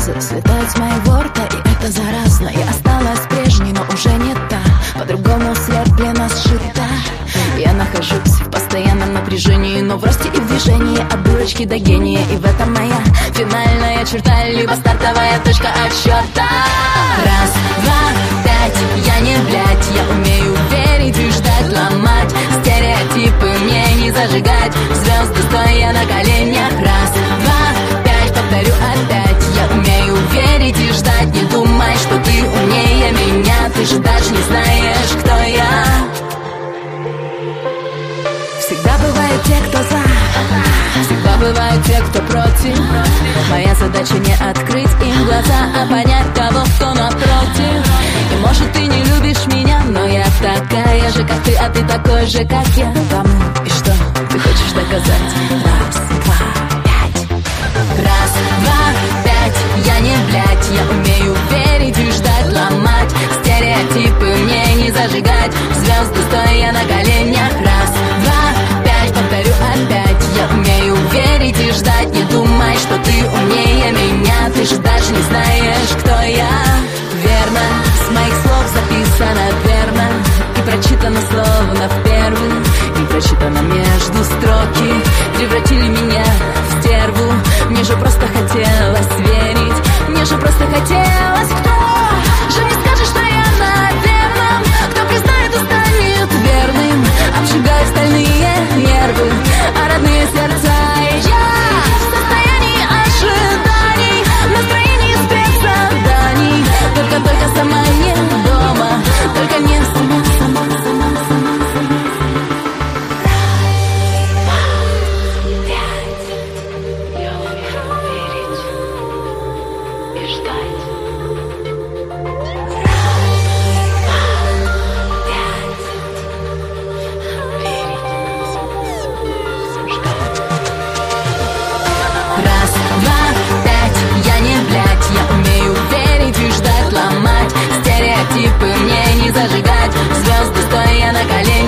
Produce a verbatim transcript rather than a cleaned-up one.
фразы слетают с моего рта, и это заразно. Я осталась прежней, но уже не та. По-другому вслед для нас сшита. Я нахожусь в постоянном напряжении, но в росте и в движении, от дурочки до гения. И в этом моя финальная черта, либо стартовая точка отсчета. Раз, два, пять, я не блядь. Я умею верить и ждать, ломать стереотипы, мне не зажигать. Звезды стоя на коленях. Раз, два, пять, повторю опять. Я умею верить и ждать. Не думай, что ты умнее меня. Ты же даже не знаешь, кто я. Всегда бывают те, кто за, всегда бывают те, кто против. Моя задача не открыть им глаза, а понять того, кто напротив. И может ты не любишь меня, но я такая же, как ты, а ты такой же, как я. Кому и что ты хочешь доказать? Раз, два, пять. Раз, два, пять, я не блядь. Я умею верить и ждать, ломать стереотипы, мне не зажигать. Звезды стоя на коленях. Раз, два, пять, повторю опять. Я умею верить и ждать. Не думай, что ты умнее меня. Ты же даже не знаешь, кто я. Верно, с моих слов записано верно, и прочитано словно в первый, и прочитано между строки. Превратили меня в стерву. Мне же просто хотелось верить. Мне же просто хотелось. Кто же не скажет, что я на верном? Кто признает и станет верным? Обжигаю стальные нервы, а родные сердца. Я в состоянии ожиданий, настроении спецзаданий. Только-только сама не дома, только не сама, сама, сама, сама, сама. Я умею верить и ждать. Раз, два, пять, я не блядь. Я умею верить и ждать, ломать стереотипы, мне не зажигать. Звезды стоя на коленях.